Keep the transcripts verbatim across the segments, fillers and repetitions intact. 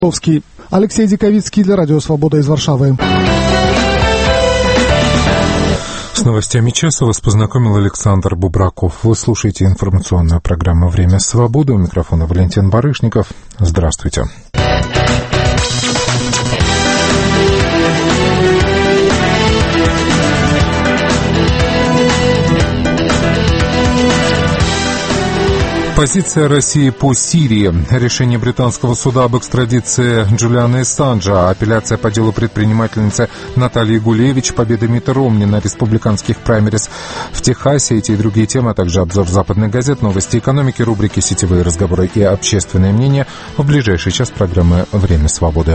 Алексей Диковицкий для Радио Свобода из Варшавы. С новостями часа вас познакомил Александр Бубраков. Вы слушаете информационную программу «Время свободы». У микрофона Валентин Барышников. Здравствуйте. Позиция России по Сирии. Решение британского суда об экстрадиции Джулиана Ассанжа, апелляция по делу предпринимательницы Натальи Гулевич, победа Митта Ромни на республиканских праймерис в Техасе. Эти и другие темы, а также обзор западных газет, новости экономики, рубрики «Сетевые разговоры» и «Общественное мнение» в ближайший час программы «Время свободы».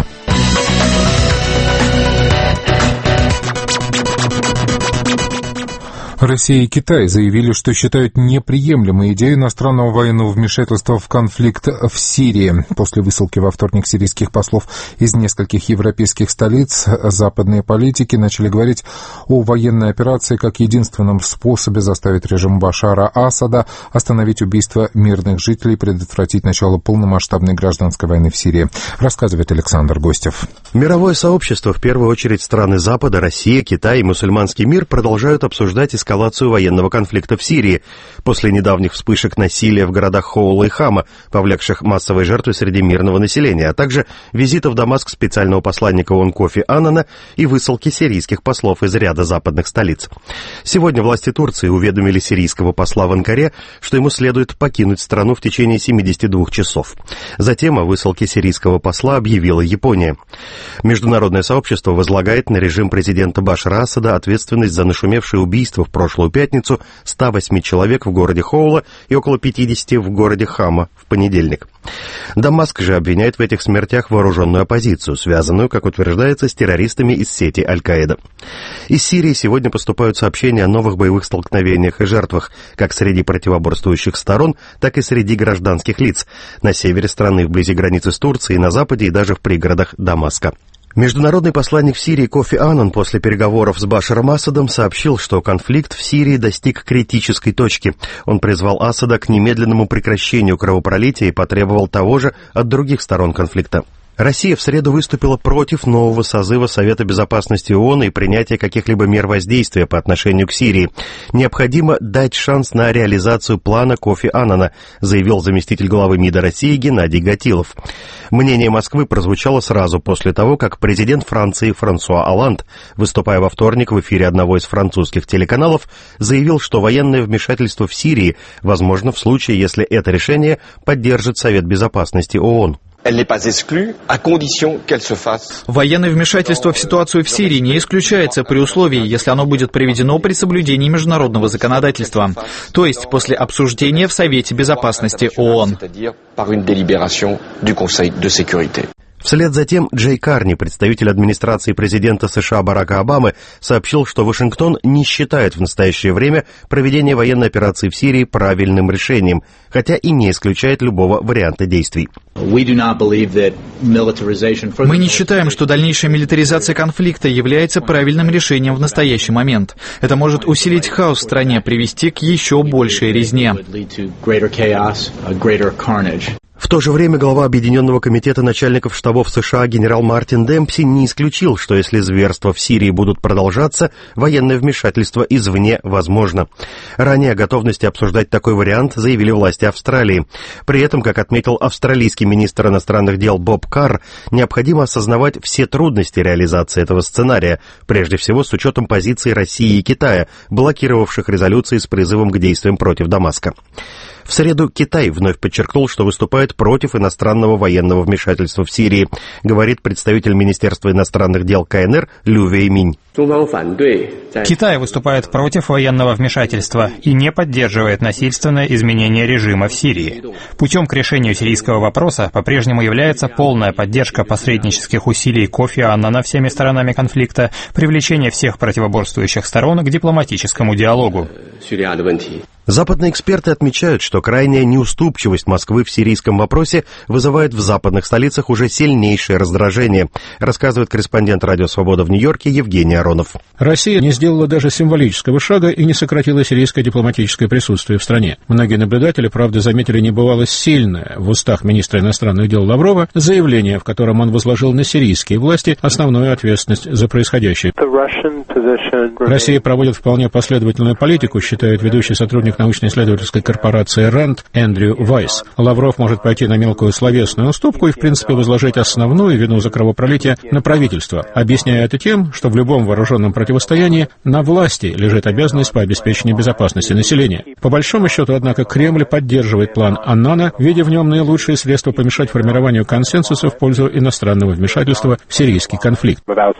Россия и Китай заявили, что считают неприемлемой идею иностранного военного вмешательства в конфликт в Сирии. После высылки во вторник сирийских послов из нескольких европейских столиц западные политики начали говорить о военной операции как единственном способе заставить режим Башара Асада остановить убийство мирных жителей и предотвратить начало полномасштабной гражданской войны в Сирии. Рассказывает Александр Гостев. Мировое сообщество, в первую очередь страны Запада, Россия, Китай и мусульманский мир, продолжают обсуждать эскалацию военного конфликта в Сирии после недавних вспышек насилия в городах Хоула и Хама, повлекших массовые жертвы среди мирного населения, а также визита в Дамаск специального посланника ООН Кофи Аннана и высылки сирийских послов из ряда западных столиц. Сегодня власти Турции уведомили сирийского посла в Анкаре, что ему следует покинуть страну в течение семидесяти двух часов. Затем о высылке сирийского посла объявила Япония. Международное сообщество возлагает на режим президента Башара Асада ответственность за нашумевшее убийство в прошлую пятницу ста восьми человек в городе Хоула и около пятидесяти в городе Хама в понедельник. Дамаск же обвиняет в этих смертях вооруженную оппозицию, связанную, как утверждается, с террористами из сети Аль-Каида. Из Сирии сегодня поступают сообщения о новых боевых столкновениях и жертвах, как среди противоборствующих сторон, так и среди гражданских лиц, на севере страны, вблизи границы с Турцией, на западе и даже в пригородах Дамаска. Международный посланник в Сирии Кофи Аннан после переговоров с Башаром Асадом сообщил, что конфликт в Сирии достиг критической точки. Он призвал Асада к немедленному прекращению кровопролития и потребовал того же от других сторон конфликта. Россия в среду выступила против нового созыва Совета Безопасности ООН и принятия каких-либо мер воздействия по отношению к Сирии. Необходимо дать шанс на реализацию плана Кофи Аннана, заявил заместитель главы МИДа России Геннадий Гатилов. Мнение Москвы прозвучало сразу после того, как президент Франции Франсуа Олланд, выступая во вторник в эфире одного из французских телеканалов, заявил, что военное вмешательство в Сирии возможно в случае, если это решение поддержит Совет Безопасности ООН. Военное вмешательство в ситуацию в Сирии не исключается при условии, если оно будет проведено при соблюдении международного законодательства, то есть после обсуждения в Совете Безопасности ООН. Вслед за тем Джей Карни, представитель администрации президента США Барака Обамы, сообщил, что Вашингтон не считает в настоящее время проведение военной операции в Сирии правильным решением, хотя и не исключает любого варианта действий. Мы не считаем, что дальнейшая милитаризация конфликта является правильным решением в настоящий момент. Это может усилить хаос в стране, привести к еще большей резне. В то же время глава Объединенного комитета начальников штабов США генерал Мартин Демпси не исключил, что если зверства в Сирии будут продолжаться, военное вмешательство извне возможно. Ранее о готовности обсуждать такой вариант заявили власти Австралии. При этом, как отметил австралийский министр иностранных дел Боб Карр, необходимо осознавать все трудности реализации этого сценария, прежде всего с учетом позиций России и Китая, блокировавших резолюции с призывом к действиям против Дамаска. В среду Китай вновь подчеркнул, что выступает против иностранного военного вмешательства в Сирии, говорит представитель Министерства иностранных дел КНР Лю Вэйминь. Китай выступает против военного вмешательства и не поддерживает насильственное изменение режима в Сирии. Путем к решению сирийского вопроса по-прежнему является полная поддержка посреднических усилий Кофи Аннана всеми сторонами конфликта, привлечение всех противоборствующих сторон к дипломатическому диалогу. Западные эксперты отмечают, что крайняя неуступчивость Москвы в сирийском вопросе вызывает в западных столицах уже сильнейшее раздражение, рассказывает корреспондент «Радио Свобода» в Нью-Йорке Евгений Аронов. Россия не сделала даже символического шага и не сократила сирийское дипломатическое присутствие в стране. Многие наблюдатели, правда, заметили небывало сильное в устах министра иностранных дел Лаврова заявление, в котором он возложил на сирийские власти основную ответственность за происходящее. Россия проводит вполне последовательную политику, считает ведущий сотрудник научно-исследовательской корпорации РАНД Эндрю Вайс. Лавров может пойти на мелкую словесную уступку и, в принципе, возложить основную вину за кровопролитие на правительство, объясняя это тем, что в любом вооруженном противостоянии на власти лежит обязанность по обеспечению безопасности населения. По большому счету, однако, Кремль поддерживает план Аннана, видя в нем наилучшие средства помешать формированию консенсуса в пользу иностранного вмешательства в сирийский конфликт.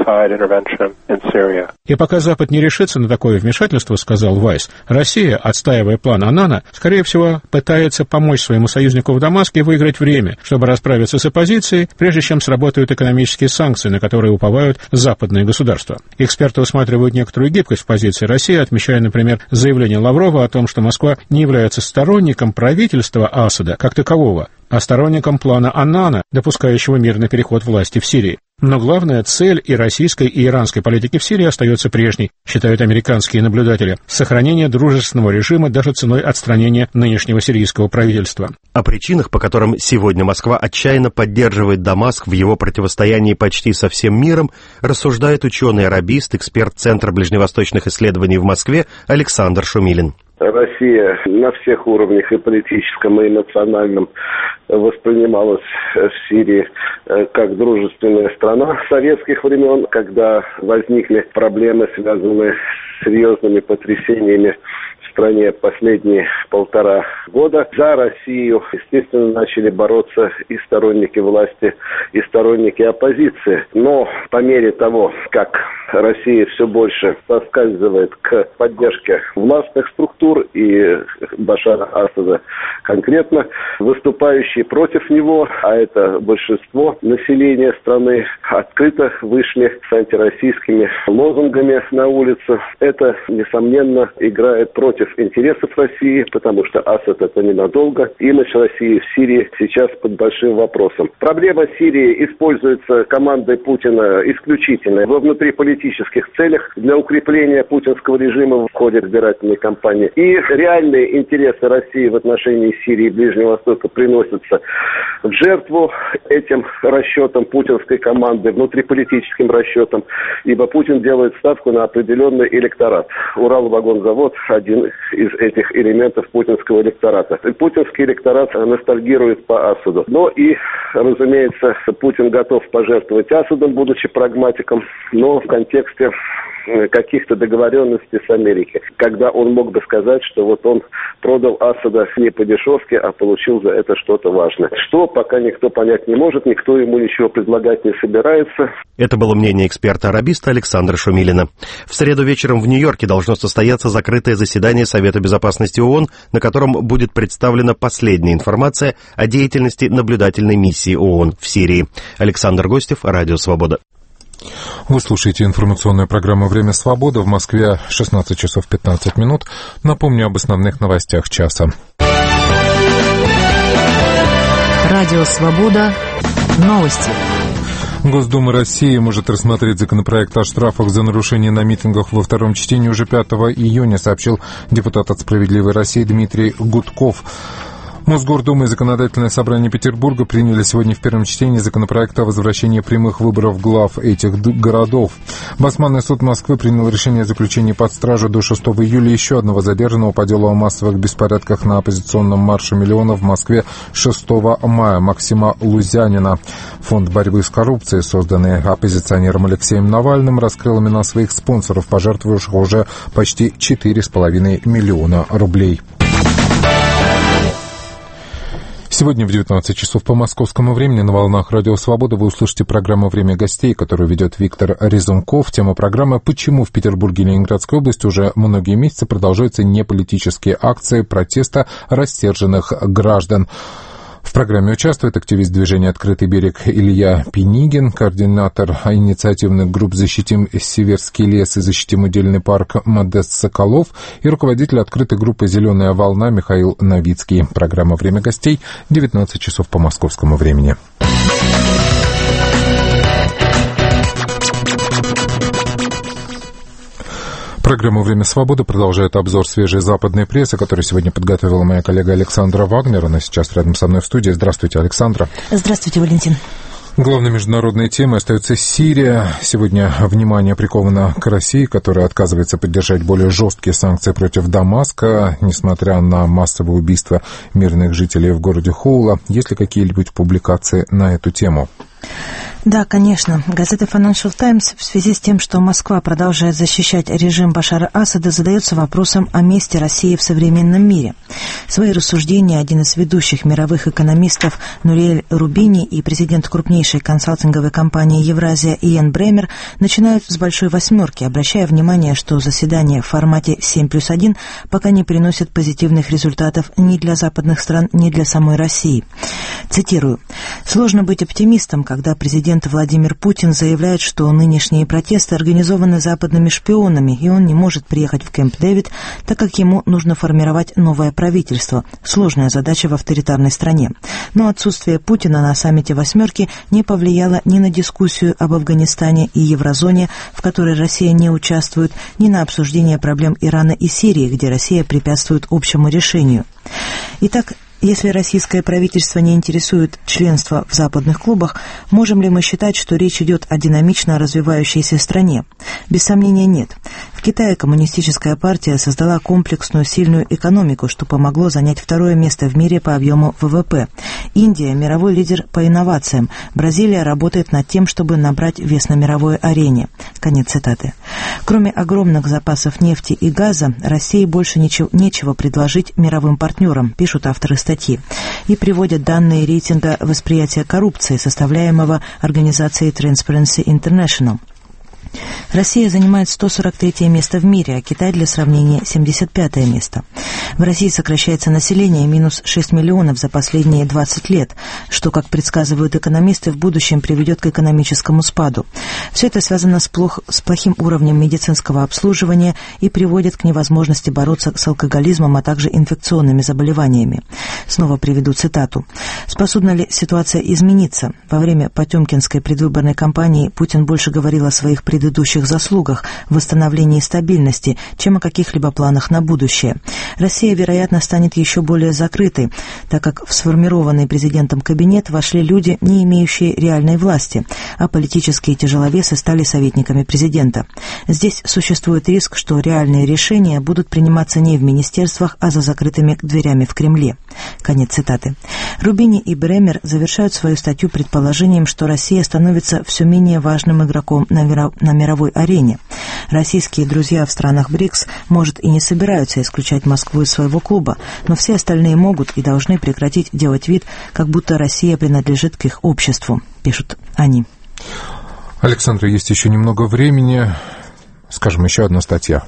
И пока Запад не решится на такое вмешательство, сказал Вайс, Россия, отстаивая план Аннана, скорее всего, пытается помочь своему союзнику в Дамаске выиграть время, чтобы расправиться с оппозицией, прежде чем сработают экономические санкции, на которые уповают западные государства. Эксперты усматривают некоторую гибкость в позиции России, отмечая, например, заявление Лаврова о том, что Москва не является сторонником правительства Асада как такового, а сторонником плана Аннана, допускающего мирный переход власти в Сирии. Но главная цель и российской, и иранской политики в Сирии остается прежней, считают американские наблюдатели – сохранение дружественного режима даже ценой отстранения нынешнего сирийского правительства. О причинах, по которым сегодня Москва отчаянно поддерживает Дамаск в его противостоянии почти со всем миром, рассуждает ученый-арабист, эксперт Центра ближневосточных исследований в Москве Александр Шумилин. Россия на всех уровнях, и политическом, и эмоциональном, воспринималась в Сирии как дружественная страна советских времен, когда возникли проблемы, связанные с серьезными потрясениями в стране последние полтора года. За Россию, естественно, начали бороться и сторонники власти, и сторонники оппозиции. Но по мере того, как Россия все больше соскальзывает к поддержке властных структур и Башара Асада конкретно, выступающие против него, а это большинство населения страны, открыто вышли с антироссийскими лозунгами на улицу. Это, несомненно, играет против интересов России, потому что Асад это ненадолго. Имидж России в Сирии сейчас под большим вопросом. Проблема Сирии используется командой Путина исключительно во внутриполитических целях для укрепления путинского режима в ходе избирательной кампании. И реальные интересы России в отношении Сирии и Ближнего Востока приносятся в жертву этим расчетам путинской команды, внутриполитическим расчетам, ибо Путин делает ставку на определенный электорат. Уралвагонзавод – один из этих элементов путинского электората. Путинский электорат ностальгирует по Асаду. Но и, разумеется, Путин готов пожертвовать Асадом, будучи прагматиком, но в контексте каких-то договоренностей с Америкой, когда он мог бы сказать, что вот он продал Асада не по дешевке, а получил за это что-то важное. Что, пока никто понять не может, никто ему ничего предлагать не собирается. Это было мнение эксперта-арабиста Александра Шумилина. В среду вечером в Нью-Йорке должно состояться закрытое заседание Совета безопасности ООН, на котором будет представлена последняя информация о деятельности наблюдательной миссии ООН в Сирии. Александр Гостев, Радио Свобода. Вы слушаете информационную программу «Время свободы». В Москве шестнадцать часов пятнадцать минут. Напомню об основных новостях часа. Радио «Свобода». Новости. Госдума России может рассмотреть законопроект о штрафах за нарушение на митингах во втором чтении уже пятого июня, сообщил депутат от «Справедливой России» Дмитрий Гудков. Мосгордума и Законодательное собрание Петербурга приняли сегодня в первом чтении законопроект о возвращении прямых выборов глав этих городов. Басманный суд Москвы принял решение о заключении под стражу до шестого июля еще одного задержанного по делу о массовых беспорядках на оппозиционном марше миллионов в Москве шестого мая Максима Лузянина. Фонд борьбы с коррупцией, созданный оппозиционером Алексеем Навальным, раскрыл имена своих спонсоров, пожертвовавших уже почти четыре с половиной миллиона рублей. Сегодня в девятнадцать часов по московскому времени на волнах Радио Свобода вы услышите программу «Время гостей», которую ведет Виктор Резунков. Тема программы «Почему в Петербурге и Ленинградской области уже многие месяцы продолжаются неполитические акции протеста рассерженных граждан». В программе участвует активист движения «Открытый берег» Илья Пенигин, координатор инициативных групп «Защитим Северский лес» и «Защитим удельный парк» Модест Соколов и руководитель открытой группы «Зеленая волна» Михаил Новицкий. Программа «Время гостей» девятнадцать часов по московскому времени. Программу «Время свободы» продолжает обзор свежей западной прессы, который сегодня подготовила моя коллега Александра Вагнер. Она сейчас рядом со мной в студии. Здравствуйте, Александра. Здравствуйте, Валентин. Главной международной темой остается Сирия. Сегодня внимание приковано к России, которая отказывается поддержать более жесткие санкции против Дамаска, несмотря на массовые убийства мирных жителей в городе Хоула. Есть ли какие-нибудь публикации на эту тему? Да, конечно. Газета Financial Times в связи с тем, что Москва продолжает защищать режим Башара Асада, задается вопросом о месте России в современном мире. Свои рассуждения один из ведущих мировых экономистов Нориэль Рубини и президент крупнейшей консалтинговой компании «Евразия» Иэн Бремер начинают с большой восьмерки, обращая внимание, что заседания в формате семь плюс один пока не приносят позитивных результатов ни для западных стран, ни для самой России. Цитирую. «Сложно быть оптимистом, когда президент Владимир Путин заявляет, что нынешние протесты организованы западными шпионами, и он не может приехать в Кэмп-Дэвид, так как ему нужно формировать новое правительство. Сложная задача в авторитарной стране. Но отсутствие Путина на саммите «восьмерки» не повлияло ни на дискуссию об Афганистане и Еврозоне, в которой Россия не участвует, ни на обсуждение проблем Ирана и Сирии, где Россия препятствует общему решению». Итак, если российское правительство не интересует членство в западных клубах, можем ли мы считать, что речь идет о динамично развивающейся стране? Без сомнения, нет. В Китае коммунистическая партия создала комплексную сильную экономику, что помогло занять второе место в мире по объему вэ вэ пэ. Индия – мировой лидер по инновациям. Бразилия работает над тем, чтобы набрать вес на мировой арене. Конец цитаты. Кроме огромных запасов нефти и газа, России больше ничего, нечего предложить мировым партнерам, пишут авторы статьи, и приводят данные рейтинга восприятия коррупции, составляемого организацией Transparency International. Россия занимает сто сорок третье место в мире, а Китай, для сравнения, семьдесят пятое место. В России сокращается население минус шесть миллионов за последние двадцать лет, что, как предсказывают экономисты, в будущем приведет к экономическому спаду. Все это связано с, плох, с плохим уровнем медицинского обслуживания и приводит к невозможности бороться с алкоголизмом, а также инфекционными заболеваниями. Снова приведу цитату. «Способна ли ситуация измениться? Во время потемкинской предвыборной кампании Путин больше говорил о своих предыдущих заслугах в восстановлении стабильности, чем о каких-либо планах на будущее. Россия, вероятно, станет еще более закрытой, так как в сформированный президентом кабинет вошли люди, не имеющие реальной власти, а политические тяжеловесы стали советниками президента. Здесь существует риск, что реальные решения будут приниматься не в министерствах, а за закрытыми дверями в Кремле». Конец цитаты. Рубини и Бремер завершают свою статью предположением, что Россия становится все менее важным игроком на мировом на мировой арене. Российские друзья в странах БРИКС, может, и не собираются исключать Москву из своего клуба, но все остальные могут и должны прекратить делать вид, как будто Россия принадлежит к их обществу, пишут они. Александра, есть еще немного времени. Скажем, еще одна статья.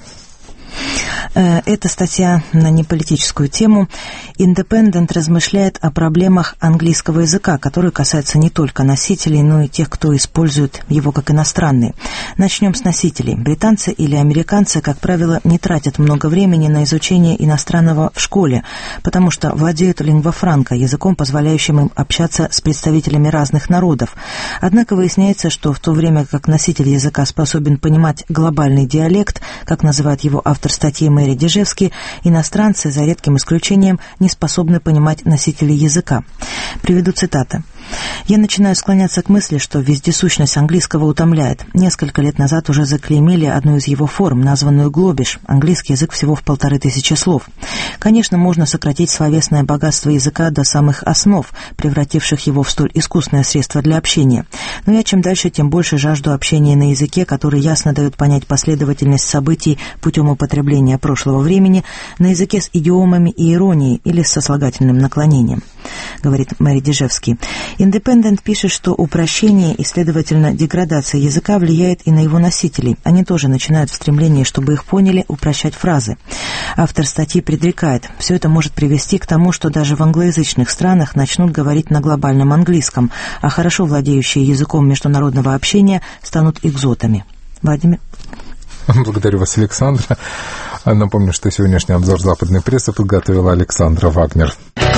Это статья на неполитическую тему. «Индепендент» размышляет о проблемах английского языка, которые касаются не только носителей, но и тех, кто использует его как иностранный. Начнем с носителей. Британцы или американцы, как правило, не тратят много времени на изучение иностранного в школе, потому что владеют лингва франка, языком, позволяющим им общаться с представителями разных народов. Однако выясняется, что в то время как носитель языка способен понимать глобальный диалект, как называет его автор статьи Мэри Дежевский, иностранцы, за редким исключением, не способны понимать носителей языка. Приведу цитаты. «Я начинаю склоняться к мысли, что вездесущность английского утомляет. Несколько лет назад уже заклеймили одну из его форм, названную глобиш. Английский язык всего в полторы тысячи слов. Конечно, можно сократить словесное богатство языка до самых основ, превративших его в столь искусное средство для общения. Но я чем дальше, тем больше жажду общения на языке, который ясно дает понять последовательность событий путем употребления прошлого времени, на языке с идиомами и иронией или с сослагательным наклонением», говорит Мэри Дежевский. Индепендент пишет, что упрощение и, следовательно, деградация языка влияет и на его носителей. Они тоже начинают в стремлении, чтобы их поняли, упрощать фразы. Автор статьи предрекает, все это может привести к тому, что даже в англоязычных странах начнут говорить на глобальном английском, а хорошо владеющие языком международного общения станут экзотами. Владимир? Благодарю вас, Александра. Напомню, что сегодняшний обзор западной прессы подготовила Александра Вагнер.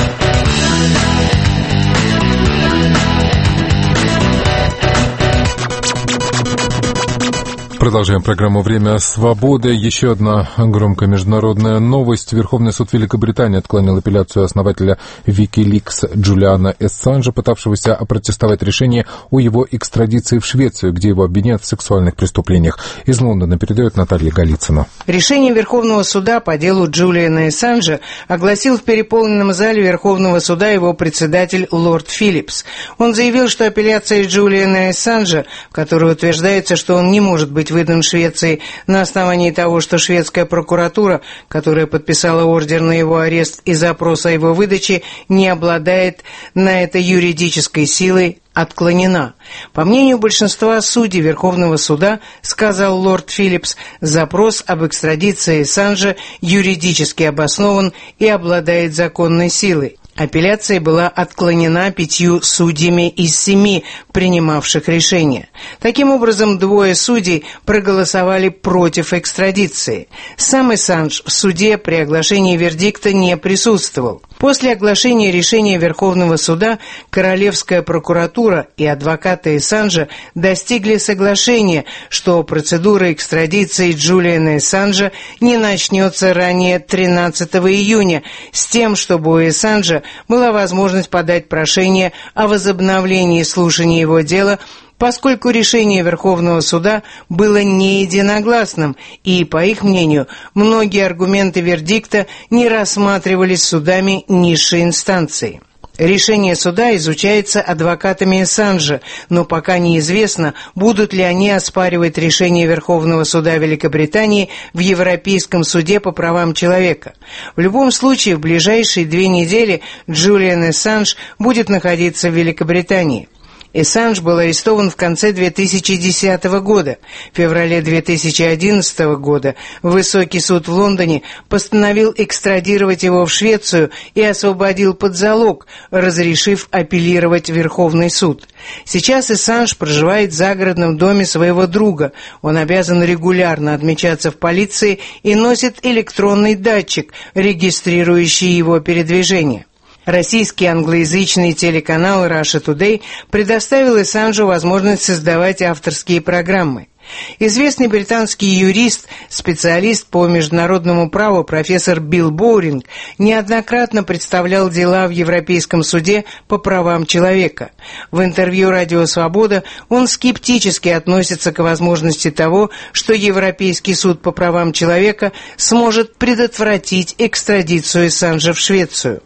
Продолжаем программу «Время свободы». Еще одна громкая международная новость. Верховный суд Великобритании отклонил апелляцию основателя Wikileaks Джулиана Ассанжа, пытавшегося опротестовать решение о его экстрадиции в Швецию, где его обвиняют в сексуальных преступлениях. Из Лондона передает Наталья Голицына. Решение Верховного суда по делу Джулиана Ассанжа огласил в переполненном зале Верховного суда его председатель лорд Филлипс. Он заявил, что апелляция Джулиана Ассанжа, в которой утверждается, что он не может быть выдан Швеции на основании того, что шведская прокуратура, которая подписала ордер на его арест и запрос о его выдаче, не обладает на это юридической силой, отклонена. По мнению большинства судей Верховного суда, сказал лорд Филлипс, запрос об экстрадиции Ассанжа юридически обоснован и обладает законной силой. Апелляция была отклонена пятью судьями из семи, принимавших решение. Таким образом, двое судей проголосовали против экстрадиции. Сам Ассанж в суде при оглашении вердикта не присутствовал. После оглашения решения Верховного суда Королевская прокуратура и адвокаты Ассанжа достигли соглашения, что процедура экстрадиции Джулиана Ассанжа не начнется ранее тринадцатого июня, с тем, чтобы у Ассанжа была возможность подать прошение о возобновлении слушания его дела, поскольку решение Верховного суда было не единогласным, и, по их мнению, многие аргументы вердикта не рассматривались судами низшей инстанции. Решение суда изучается адвокатами Ассанжа, но пока неизвестно, будут ли они оспаривать решение Верховного суда Великобритании в Европейском суде по правам человека. В любом случае, в ближайшие две недели Джулиан Ассанж будет находиться в Великобритании. Ассанж был арестован в конце две тысячи десятого года. В феврале две тысячи одиннадцатого года Высокий суд в Лондоне постановил экстрадировать его в Швецию и освободил под залог, разрешив апеллировать в Верховный суд. Сейчас Ассанж проживает в загородном доме своего друга. Он обязан регулярно отмечаться в полиции и носит электронный датчик, регистрирующий его передвижение. Российский англоязычный телеканал Russia Today предоставил Ассанжу возможность создавать авторские программы. Известный британский юрист, специалист по международному праву профессор Билл Боуринг неоднократно представлял дела в Европейском суде по правам человека. В интервью «Радио Свобода» он скептически относится к возможности того, что Европейский суд по правам человека сможет предотвратить экстрадицию Ассанжа в Швецию.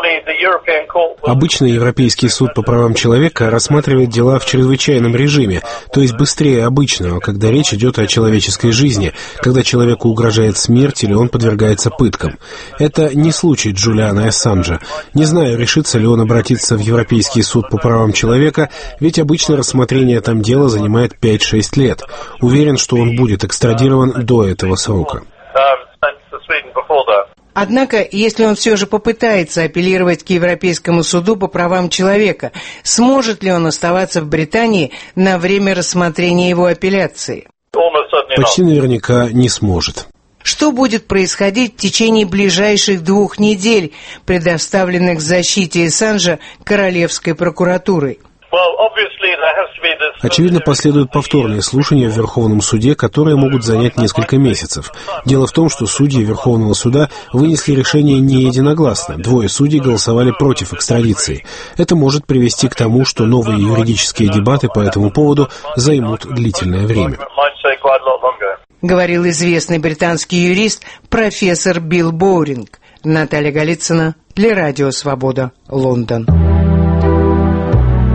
Обычно Европейский суд по правам человека рассматривает дела в чрезвычайном режиме, то есть быстрее обычного, когда речь идет о человеческой жизни, когда человеку угрожает смерть или он подвергается пыткам. Это не случай Джулиана Ассанжа. Не знаю, решится ли он обратиться в Европейский суд по правам человека, ведь обычно рассмотрение там дела занимает пять-шесть лет. Уверен, что он будет экстрадирован до этого срока. Однако, если он все же попытается апеллировать к Европейскому суду по правам человека, сможет ли он оставаться в Британии на время рассмотрения его апелляции? Почти наверняка не сможет. Что будет происходить в течение ближайших двух недель, предоставленных защите Ассанжа Королевской прокуратурой? Очевидно, последуют повторные слушания в Верховном суде, которые могут занять несколько месяцев. Дело в том, что судьи Верховного суда вынесли решение не единогласно. Двое судей голосовали против экстрадиции. Это может привести к тому, что новые юридические дебаты по этому поводу займут длительное время. Говорил известный британский юрист профессор Билл Боуринг. Наталья Голицына для Радио Свобода, Лондон.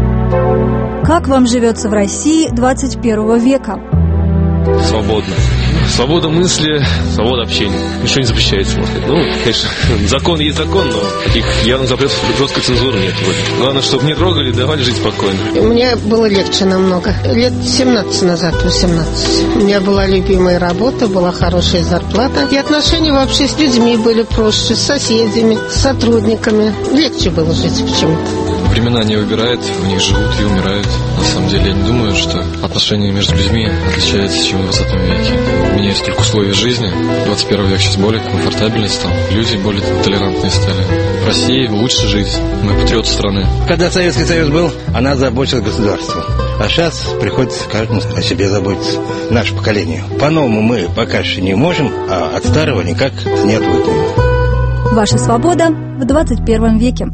Как вам живется в России двадцать первого века? Свободно. Свобода мысли, свобода общения. Ничего не запрещается, можно сказать. Ну, конечно, закон есть закон, но таких явных запретов жесткой цензуры нет. Главное, чтобы не трогали, давали жить спокойно. Мне было легче намного. Лет семнадцать назад, восемнадцать. У меня была любимая работа, была хорошая зарплата. И отношения вообще с людьми были проще, с соседями, с сотрудниками. Легче было жить почему-то. Времена не выбирают, в них живут и умирают. На самом деле, я не думаю, что отношения между людьми отличаются, чем в двадцатом веке. Меняются только условия жизни. двадцать первый век сейчас более комфортабельный стал. Люди более толерантные стали. В России лучше жить. Мы патриоты страны. Когда Советский Союз был, она заботилась государством. А сейчас приходится каждому о себе заботиться. Наше поколение. По-новому мы пока что не можем, а от старого никак не отвыкнем. Ваша свобода в двадцать первом веке.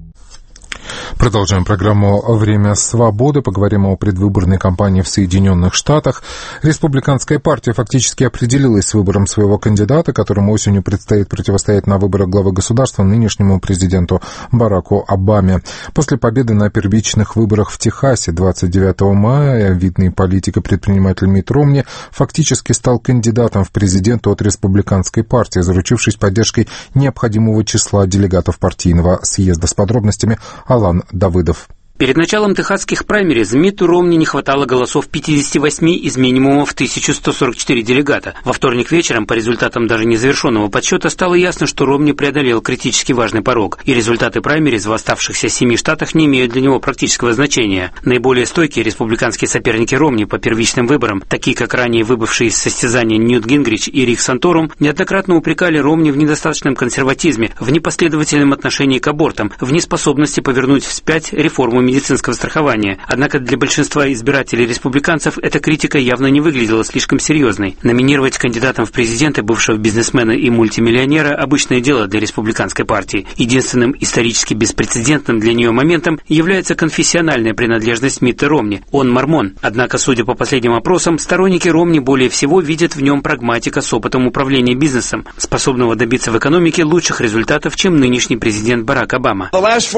Продолжаем программу «Время свободы». Поговорим о предвыборной кампании в Соединенных Штатах. Республиканская партия фактически определилась с выбором своего кандидата, которому осенью предстоит противостоять на выборах главы государства нынешнему президенту Бараку Обаме. После победы на первичных выборах в Техасе двадцать девятого мая видный политик и предприниматель Митт Ромни фактически стал кандидатом в президенты от республиканской партии, заручившись поддержкой необходимого числа делегатов партийного съезда. С подробностями Алан Давыдов. Перед началом техасских праймериз Митту Ромни не хватало голосов пятидесяти восьми из минимума в тысячу сто сорок четыре делегата. Во вторник вечером, по результатам даже незавершенного подсчета, стало ясно, что Ромни преодолел критически важный порог, и результаты праймериз в оставшихся семи штатах не имеют для него практического значения. Наиболее стойкие республиканские соперники Ромни по первичным выборам, такие как ранее выбывшие из состязания Ньют Гингрич и Рик Санторум, неоднократно упрекали Ромни в недостаточном консерватизме, в непоследовательном отношении к абортам, в неспособности повернуть вспять реформу медицинского страхования. Однако для большинства избирателей республиканцев эта критика явно не выглядела слишком серьезной. Номинировать кандидатом в президенты бывшего бизнесмена и мультимиллионера – обычное дело для республиканской партии. Единственным исторически беспрецедентным для нее моментом является конфессиональная принадлежность Митта Ромни. Он мормон. Однако, судя по последним опросам, сторонники Ромни более всего видят в нем прагматика с опытом управления бизнесом, способного добиться в экономике лучших результатов, чем нынешний президент Барак Обама.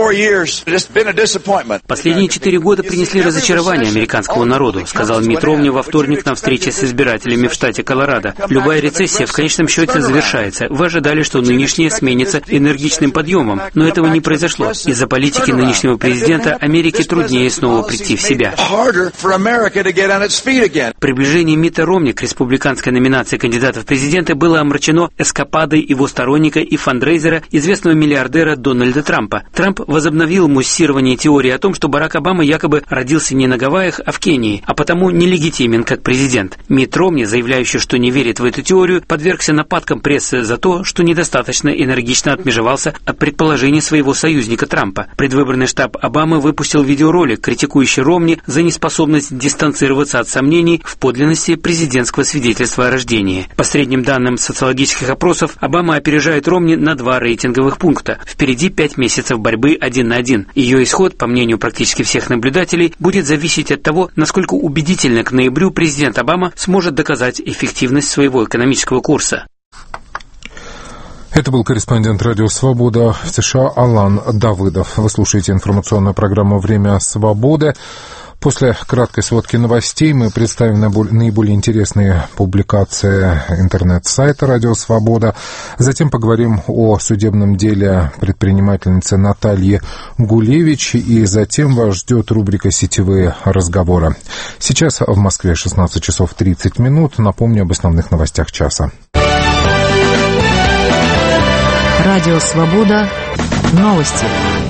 Последние четыре года принесли разочарование американскому народу, сказал Митт Ромни во вторник на встрече с избирателями в штате Колорадо. Любая рецессия в конечном счете завершается. Вы ожидали, что нынешняя сменится энергичным подъемом, но этого не произошло. Из-за политики нынешнего президента Америке труднее снова прийти в себя. Приближение Митта Ромни к республиканской номинации кандидата в президенты было омрачено эскападой его сторонника и фандрейзера, известного миллиардера Дональда Трампа. Трамп возобновил муссирование теории о том, что Барак Обама якобы родился не на Гавайях, а в Кении, а потому нелегитимен как президент. Митт Ромни, заявляющий, что не верит в эту теорию, подвергся нападкам прессы за то, что недостаточно энергично отмежевался от предположений своего союзника Трампа. Предвыборный штаб Обамы выпустил видеоролик, критикующий Ромни за неспособность дистанцироваться от сомнений в подлинности президентского свидетельства о рождении. По средним данным социологических опросов, Обама опережает Ромни на два рейтинговых пункта. Впереди пять месяцев борьбы один на один. Ее исход, по мнению практически всех наблюдателей, будет зависеть от того, насколько убедительно к ноябрю президент Обама сможет доказать эффективность своего экономического курса. Это был корреспондент Радио Свобода в США Алан Давыдов. Вы слушаете информационную программу «Время свободы». После краткой сводки новостей мы представим наиболее интересные публикации интернет-сайта «Радио Свобода». Затем поговорим о судебном деле предпринимательницы Натальи Гулевич. И затем вас ждет рубрика «Сетевые разговоры». Сейчас в Москве шестнадцать часов тридцать минут. Напомню об основных новостях часа. Радио Свобода. Новости.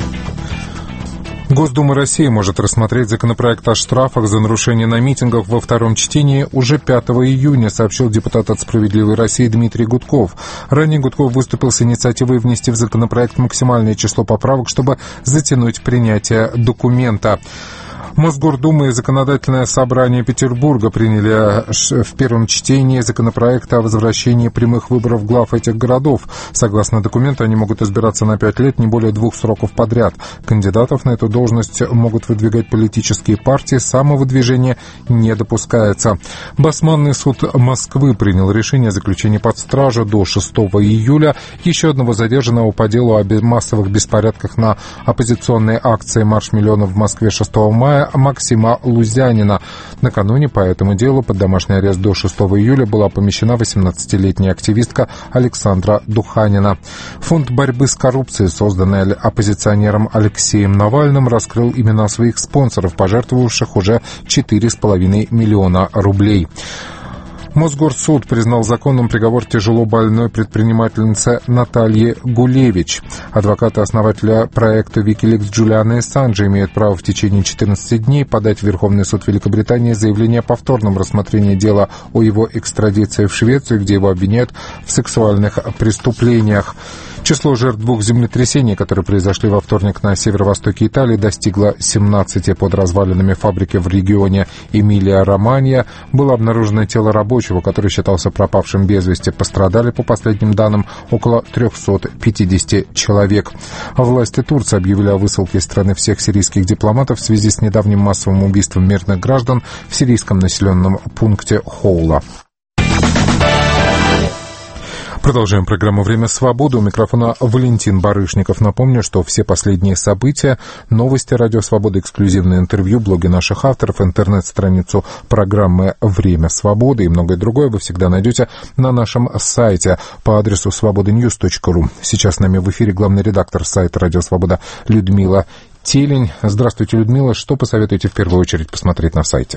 Госдума России может рассмотреть законопроект о штрафах за нарушение на митингах во втором чтении уже пятого июня, сообщил депутат от «Справедливой России» Дмитрий Гудков. Ранее Гудков выступил с инициативой внести в законопроект максимальное число поправок, чтобы затянуть принятие документа. Мосгордума и Законодательное собрание Петербурга приняли в первом чтении законопроект о возвращении прямых выборов глав этих городов. Согласно документу, они могут избираться на пять лет, не более двух сроков подряд. Кандидатов на эту должность могут выдвигать политические партии, самовыдвижение не допускается. Басманный суд Москвы принял решение о заключении под стражу до шестого июля еще одного задержанного по делу о массовых беспорядках на оппозиционной акции «Марш миллионов» в Москве шестого мая. подсудимая Максима Лузянина. Накануне по этому делу под домашний арест до шестого июля была помещена восемнадцатилетняя активистка Александра Духанина. Фонд борьбы с коррупцией, созданный оппозиционером Алексеем Навальным, раскрыл имена своих спонсоров, пожертвовавших уже четыре с половиной миллиона рублей. Мосгорсуд признал законным приговор тяжело больной предпринимательнице Наталье Гулевич. Адвокаты основателя проекта Wikileaks Джулиана Ассанжа имеют право в течение четырнадцати дней подать в Верховный суд Великобритании заявление о повторном рассмотрении дела о его экстрадиции в Швецию, где его обвиняют в сексуальных преступлениях. Число жертв двух землетрясений, которые произошли во вторник на северо-востоке Италии, достигло семнадцати. Под развалинами фабрики в регионе Эмилия-Романья было обнаружено тело рабочего, который считался пропавшим без вести. Пострадали, по последним данным, около трехсот пятидесяти человек. Власти Турции объявили о высылке из страны всех сирийских дипломатов в связи с недавним массовым убийством мирных граждан в сирийском населенном пункте Хоула. Продолжаем программу «Время свободы». У микрофона Валентин Барышников. Напомню, что все последние события, новости Радио Свобода, эксклюзивные интервью, блоги наших авторов, интернет-страницу программы «Время свободы» и многое другое вы всегда найдете на нашем сайте по адресу свобода ньюс точка ру. Сейчас с нами в эфире главный редактор сайта «Радио Свобода» Людмила Телень. Здравствуйте, Людмила. Что посоветуете в первую очередь посмотреть на сайте?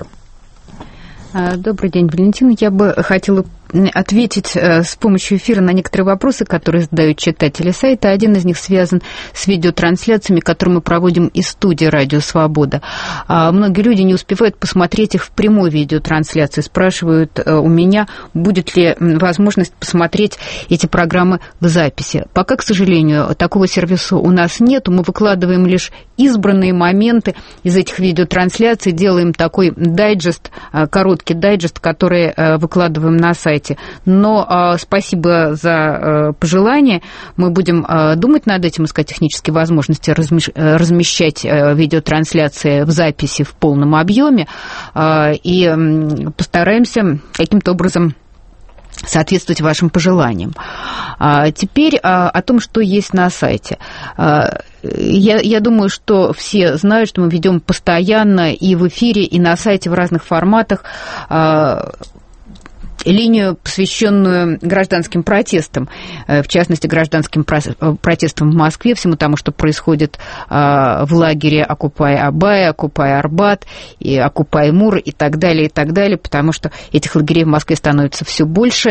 Добрый день, Валентин. Я бы хотела ответить с помощью эфира на некоторые вопросы, которые задают читатели сайта. Один из них связан с видеотрансляциями, которые мы проводим из студии «Радио Свобода». Многие люди не успевают посмотреть их в прямой видеотрансляции. Спрашивают у меня, будет ли возможность посмотреть эти программы в записи. Пока, к сожалению, такого сервиса у нас нет. Мы выкладываем лишь избранные моменты из этих видеотрансляций, делаем такой дайджест, короткий дайджест, который выкладываем на сайте. Но э, спасибо за э, пожелание. Мы будем э, думать над этим, искать технические возможности размещ, э, размещать э, видеотрансляции в записи в полном объеме э, и э, постараемся каким-то образом соответствовать вашим пожеланиям. А теперь а, о том, что есть на сайте. А, я, я думаю, что все знают, что мы ведем постоянно и в эфире, и на сайте в разных форматах а, линию, посвященную гражданским протестам, в частности, гражданским протестам в Москве, всему тому, что происходит в лагере «Оккупай Абай», «Оккупай Арбат», и «Оккупай Мур» и так далее, и так далее, потому что этих лагерей в Москве становится все больше.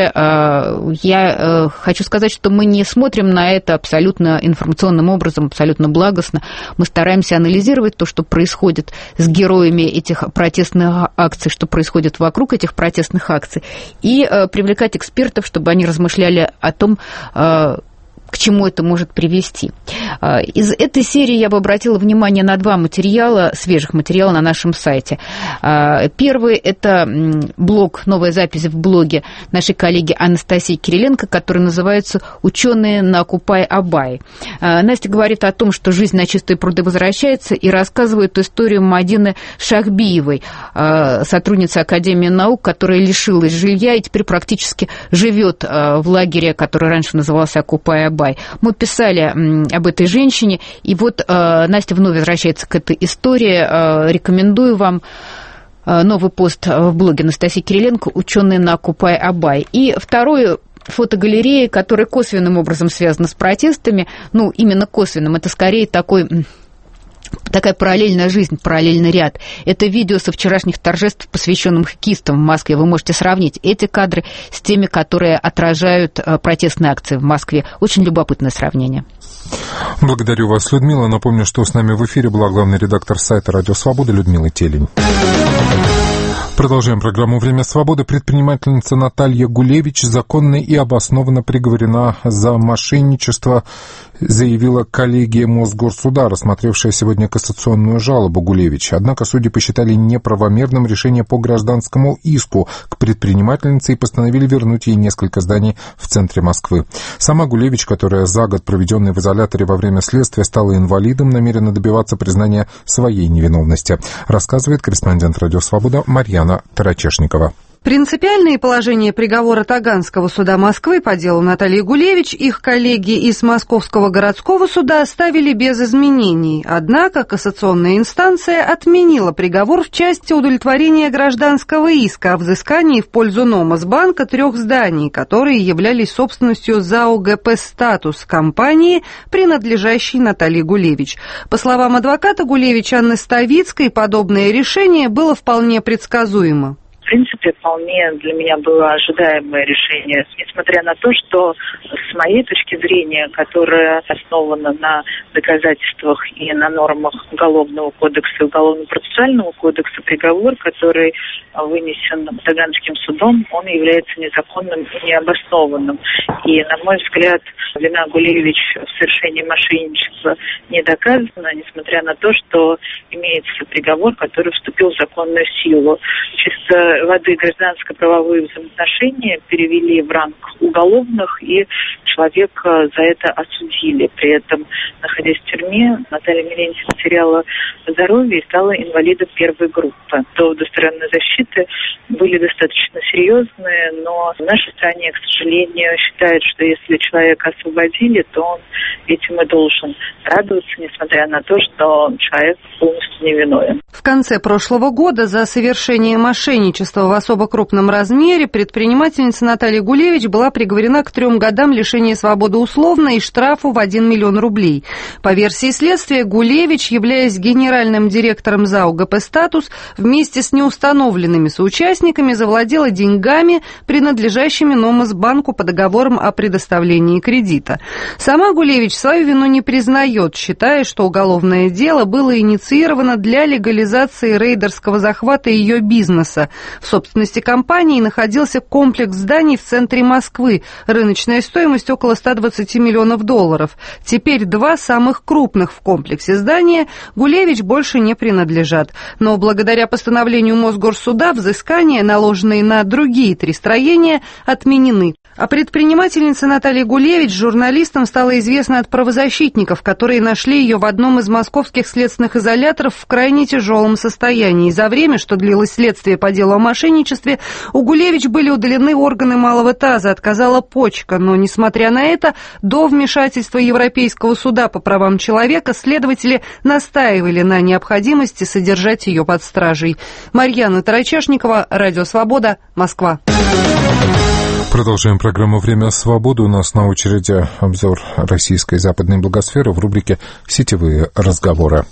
Я хочу сказать, что мы не смотрим на это абсолютно информационным образом, абсолютно благостно. Мы стараемся анализировать то, что происходит с героями этих протестных акций, что происходит вокруг этих протестных акций, и э, привлекать экспертов, чтобы они размышляли о том, э, к чему это может привести. Из этой серии я бы обратила внимание на два материала, свежих материала на нашем сайте. Первый – это блог, новая запись в блоге нашей коллеги Анастасии Кириленко, который называется «Ученые на Оккупай Абай». Настя говорит о том, что жизнь на чистые пруды возвращается, и рассказывает историю Мадины Шахбиевой, сотрудницы Академии наук, которая лишилась жилья и теперь практически живет в лагере, который раньше назывался «Оккупай Абай». Мы писали об этой женщине, и вот э, Настя вновь возвращается к этой истории. Э, рекомендую вам э, новый пост в блоге Анастасии Кириленко «Ученые на Оккупай Абай». И второе — фотогалерея, которая косвенным образом связана с протестами, ну, именно косвенным, это скорее такой... Такая параллельная жизнь, параллельный ряд. Это видео со вчерашних торжеств, посвященных хоккеистам в Москве. Вы можете сравнить эти кадры с теми, которые отражают протестные акции в Москве. Очень любопытное сравнение. Благодарю вас, Людмила. Напомню, что с нами в эфире была главный редактор сайта «Радио Свобода» Людмила Телень. Продолжаем программу «Время свободы». Предпринимательница Наталья Гулевич законно и обоснованно приговорена за мошенничество, заявила коллегия Мосгорсуда, рассмотревшая сегодня кассационную жалобу Гулевич. Однако судьи посчитали неправомерным решение по гражданскому иску к предпринимательнице и постановили вернуть ей несколько зданий в центре Москвы. Сама Гулевич, которая за год, проведенный в изоляторе во время следствия, стала инвалидом, намерена добиваться признания своей невиновности, рассказывает корреспондент «Радио Свобода» Марьяна Тарачешникова. Принципиальные положения приговора Таганского суда Москвы по делу Натальи Гулевич их коллеги из Московского городского суда оставили без изменений. Однако кассационная инстанция отменила приговор в части удовлетворения гражданского иска о взыскании в пользу Номосбанка трех зданий, которые являлись собственностью ЗАО ГП «Статус» компании, принадлежащей Наталье Гулевич. По словам адвоката Гулевич Анны Ставицкой, подобное решение было вполне предсказуемо. В принципе, вполне для меня было ожидаемое решение, несмотря на то, что с моей точки зрения, которая основана на доказательствах и на нормах Уголовного кодекса и Уголовно-процессуального кодекса, приговор, который вынесен Таганским судом, он является незаконным и необоснованным. И, на мой взгляд, вина Гулевич в совершении мошенничества не доказана, несмотря на то, что имеется приговор, который вступил в законную силу. Чисто воды гражданско-правовые взаимоотношения перевели в ранг уголовных, и человека за это осудили. При этом, находясь в тюрьме, Наталья Милентьевна потеряла здоровье и стала инвалидом первой группы. Доводы стороны защиты были достаточно серьезные, но в нашей стране, к сожалению, считают, что если человека освободили, то он этим и должен радоваться, несмотря на то, что человек полностью невиновен. В конце прошлого года за совершение мошенничества в особо крупном размере предпринимательница Наталья Гулевич была приговорена к трем годам лишения свободы условно и штрафу в один миллион рублей. По версии следствия, Гулевич, являясь генеральным директором ЗАО ГП «Статус», вместе с неустановленными соучастниками завладела деньгами, принадлежащими Номосбанку по договорам о предоставлении кредита. Сама Гулевич свою вину не признает, считая, что уголовное дело было инициировано для легализации рейдерского захвата ее бизнеса. В собственности компании находился комплекс зданий в центре Москвы. Рыночная стоимость около ста двадцати миллионов долларов. Теперь два самых крупных в комплексе здания Гулевич больше не принадлежат. Но благодаря постановлению Мосгорсуда взыскания, наложенные на другие три строения, отменены. О предпринимательнице Наталье Гулевич журналистам стало известно от правозащитников, которые нашли ее в одном из московских следственных изоляторов в крайне тяжелом состоянии. За время, что длилось следствие по делу о мошенничестве, у Гулевич были удалены органы малого таза, отказала почка. Но, несмотря на это, до вмешательства Европейского суда по правам человека следователи настаивали на необходимости содержать ее под стражей. Марьяна Тарачешникова, Радио Свобода, Москва. Продолжаем программу «Время свободы». У нас на очереди обзор российской западной благосферы в рубрике «Сетевые разговоры».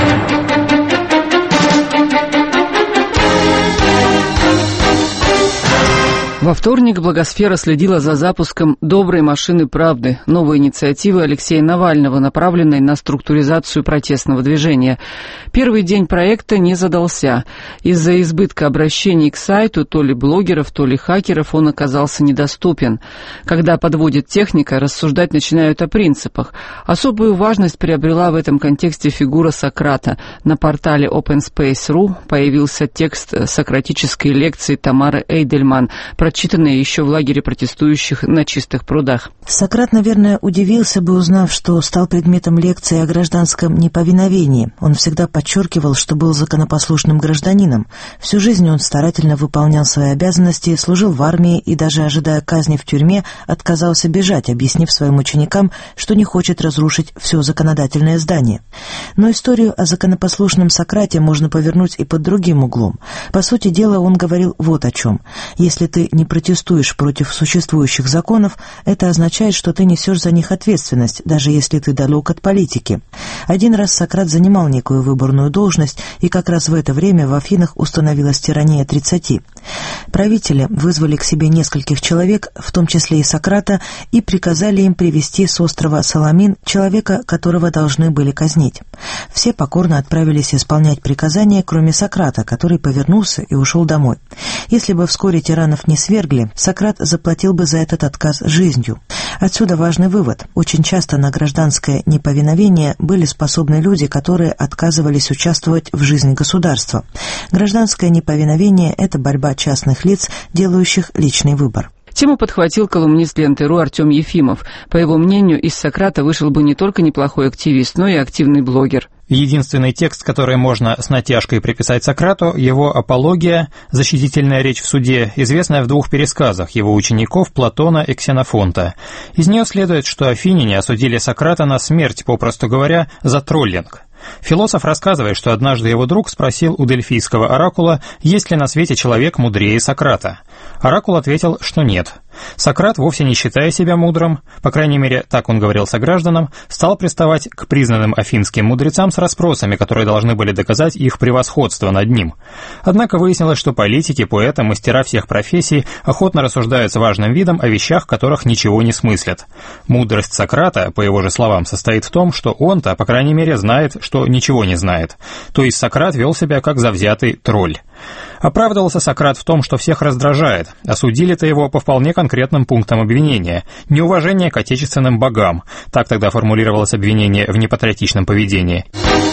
Во вторник благосфера следила за запуском «Доброй машины правды», новой инициативы Алексея Навального, направленной на структуризацию протестного движения. Первый день проекта не задался. Из-за избытка обращений к сайту то ли блогеров, то ли хакеров он оказался недоступен. Когда подводит техника, рассуждать начинают о принципах. Особую важность приобрела в этом контексте фигура Сократа. На портале OpenSpace точка ру появился текст сократической лекции Тамары Эйдельман, прочитанные еще в лагере протестующих на Чистых прудах. Сократ, наверное, удивился бы, узнав, что стал предметом лекции о гражданском неповиновении. Он всегда подчеркивал, что был законопослушным гражданином. Всю жизнь он старательно выполнял свои обязанности, служил в армии и, даже ожидая казни в тюрьме, отказался бежать, объяснив своим ученикам, что не хочет разрушить все законодательное здание. Но историю о законопослушном Сократе можно повернуть и под другим углом. По сути дела, он говорил вот о чем. Если ты не протестуешь против существующих законов, это означает, что ты несешь за них ответственность, даже если ты далек от политики. Один раз Сократ занимал некую выборную должность, и как раз в это время в Афинах установилась тирания тридцати. Правители вызвали к себе нескольких человек, в том числе и Сократа, и приказали им привести с острова Саламин человека, которого должны были казнить. Все покорно отправились исполнять приказания, кроме Сократа, который повернулся и ушел домой. Если бы вскоре тиранов не свергли, Сократ заплатил бы за этот отказ жизнью. Отсюда важный вывод. Очень часто на гражданское неповиновение были способны люди, которые отказывались участвовать в жизни государства. Гражданское неповиновение – это борьба частных лиц, делающих личный выбор. Тему подхватил колумнист ленты.ру Артем Ефимов. По его мнению, из Сократа вышел бы не только неплохой активист, но и активный блогер. Единственный текст, который можно с натяжкой приписать Сократу, его апология, защитительная речь в суде, известная в двух пересказах его учеников Платона и Ксенофонта. Из нее следует, что афиняне осудили Сократа на смерть, попросту говоря, за троллинг. Философ рассказывает, что однажды его друг спросил у дельфийского оракула, есть ли на свете человек мудрее Сократа. Оракул ответил, что нет. Сократ, вовсе не считая себя мудрым, по крайней мере, так он говорил согражданам, стал приставать к признанным афинским мудрецам с расспросами, которые должны были доказать их превосходство над ним. Однако выяснилось, что политики, поэты, мастера всех профессий охотно рассуждают с важным видом о вещах, которых ничего не смыслят. Мудрость Сократа, по его же словам, состоит в том, что он-то, по крайней мере, знает, что ничего не знает. То есть Сократ вел себя как завзятый тролль. Оправдывался Сократ в том, что всех раздражает. Осудили-то его по вполне конкретным пунктам обвинения. Неуважение к отечественным богам. Так тогда формулировалось обвинение в непатриотичном поведении.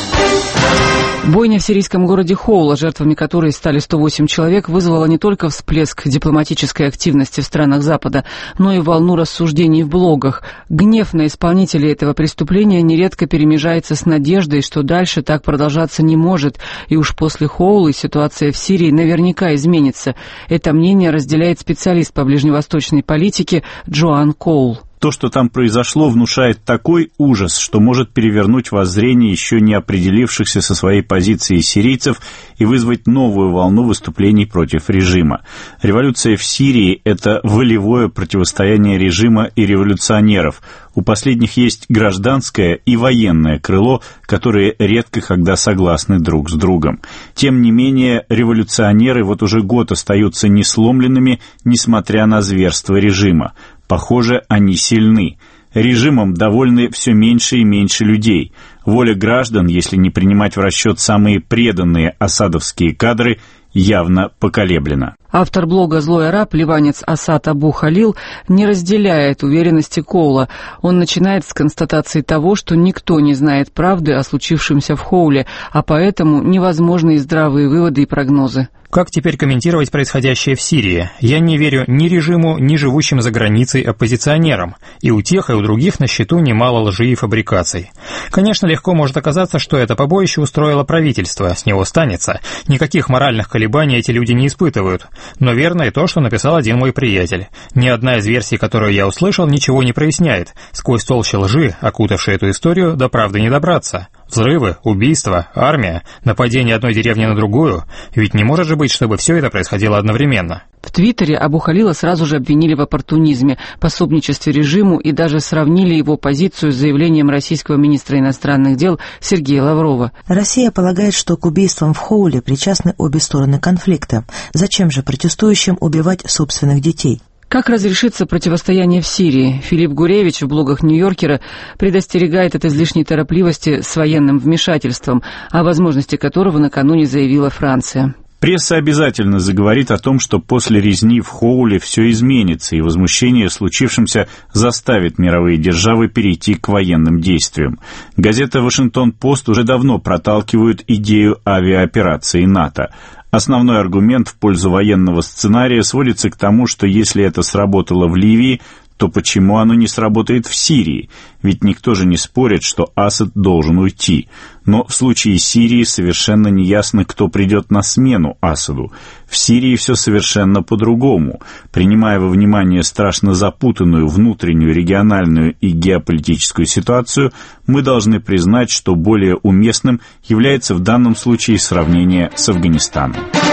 Бойня в сирийском городе Хоула, жертвами которой стали сто восемь человек, вызвала не только всплеск дипломатической активности в странах Запада, но и волну рассуждений в блогах. Гнев на исполнителей этого преступления нередко перемежается с надеждой, что дальше так продолжаться не может, и уж после Хоулы ситуация в Сирии наверняка изменится. Это мнение разделяет специалист по ближневосточной политике Джоан Коул. То, что там произошло, внушает такой ужас, что может перевернуть воззрение еще не определившихся со своей позицией сирийцев и вызвать новую волну выступлений против режима. Революция в Сирии – это волевое противостояние режима и революционеров. У последних есть гражданское и военное крыло, которые редко когда согласны друг с другом. Тем не менее, революционеры вот уже год остаются несломленными, несмотря на зверство режима. Похоже, они сильны. Режимом довольны все меньше и меньше людей. Воля граждан, если не принимать в расчет самые преданные асадовские кадры, явно поколеблена. Автор блога «Злой араб», ливанец Асад Абу Халил, не разделяет уверенности Коула. Он начинает с констатации того, что никто не знает правды о случившемся в Хоуле, а поэтому невозможны и здравые выводы и прогнозы. Как теперь комментировать происходящее в Сирии? Я не верю ни режиму, ни живущим за границей оппозиционерам. И у тех, и у других на счету немало лжи и фабрикаций. Конечно, легко может оказаться, что это побоище устроило правительство, с него станется. Никаких моральных колебаний эти люди не испытывают. Но верно и то, что написал один мой приятель. Ни одна из версий, которую я услышал, ничего не проясняет. Сквозь толщи лжи, окутавшей эту историю, до правды не добраться. Взрывы, убийства, армия, нападение одной деревни на другую. Ведь не может же быть, чтобы все это происходило одновременно. В Твиттере Абу Халила сразу же обвинили в оппортунизме, пособничестве режиму и даже сравнили его позицию с заявлением российского министра иностранных дел Сергея Лаврова. Россия полагает, что к убийствам в Хоуле причастны обе стороны конфликта. Зачем же протестующим убивать собственных детей? Как разрешится противостояние в Сирии? Филипп Гуревич в блогах «Нью-Йоркера» предостерегает от излишней торопливости с военным вмешательством, о возможности которого накануне заявила Франция. Пресса обязательно заговорит о том, что после резни в Хоуле все изменится, и возмущение случившимся заставит мировые державы перейти к военным действиям. Газета «Вашингтон-Пост» уже давно проталкивает идею авиаоперации НАТО. Основной аргумент в пользу военного сценария сводится к тому, что если это сработало в Ливии, то почему оно не сработает в Сирии? Ведь никто же не спорит, что Асад должен уйти. Но в случае Сирии совершенно неясно, кто придет на смену Асаду. В Сирии все совершенно по-другому. Принимая во внимание страшно запутанную внутреннюю, региональную и геополитическую ситуацию, мы должны признать, что более уместным является в данном случае сравнение с Афганистаном.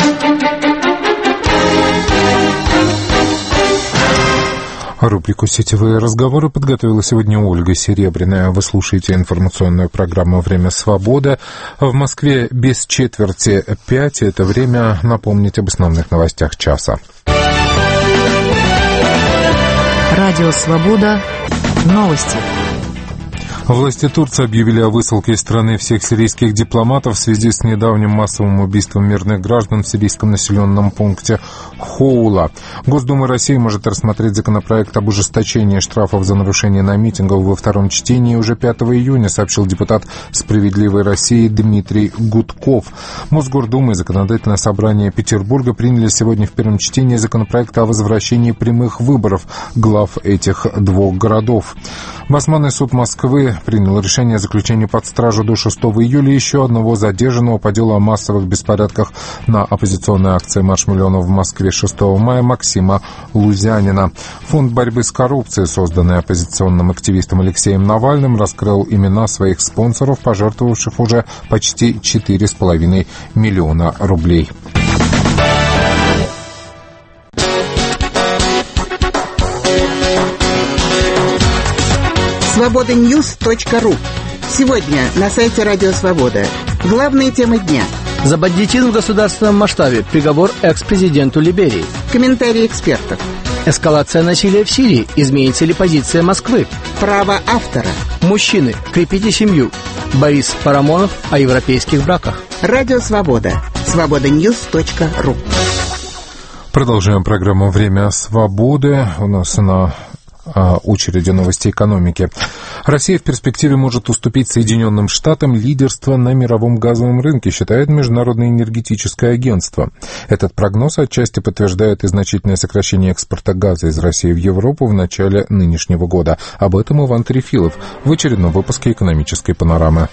Рубрику «Сетевые разговоры» подготовила сегодня Ольга Серебряная. Вы слушаете информационную программу «Время свободы». В Москве без четверти пять. Это время напомнить об основных новостях часа. Радио «Свобода». Новости. Власти Турции объявили о высылке из страны всех сирийских дипломатов в связи с недавним массовым убийством мирных граждан в сирийском населенном пункте Хоула. Госдума России может рассмотреть законопроект об ужесточении штрафов за нарушение на митингах во втором чтении уже пятого июня, сообщил депутат «Справедливой России» Дмитрий Гудков. Мосгордума и Законодательное собрание Петербурга приняли сегодня в первом чтении законопроект о возвращении прямых выборов глав этих двух городов. Басманный суд Москвы принял решение о заключении под стражу до шестого июля еще одного задержанного по делу о массовых беспорядках на оппозиционной акции «Марш миллионов» в Москве шестого мая Максима Лузянина. Фонд борьбы с коррупцией, созданный оппозиционным активистом Алексеем Навальным, раскрыл имена своих спонсоров, пожертвовавших уже почти четыре с половиной миллиона рублей. свобода ньюс точка ру. Сегодня на сайте Радио Свобода. Главные темы дня. За бандитизм в государственном масштабе. Приговор экс-президенту Либерии. Комментарии экспертов. Эскалация насилия в Сирии. Изменится ли позиция Москвы? Право автора. Мужчины, крепите семью. Борис Парамонов о европейских браках. Радио Свобода. свобода ньюс точка ру. Продолжаем программу «Время свободы». У нас на очереди новости экономики. Россия в перспективе может уступить Соединенным Штатам лидерство на мировом газовом рынке, считает Международное энергетическое агентство. Этот прогноз отчасти подтверждает и значительное сокращение экспорта газа из России в Европу в начале нынешнего года. Об этом Иван Трефилов в очередном выпуске «Экономической панорамы».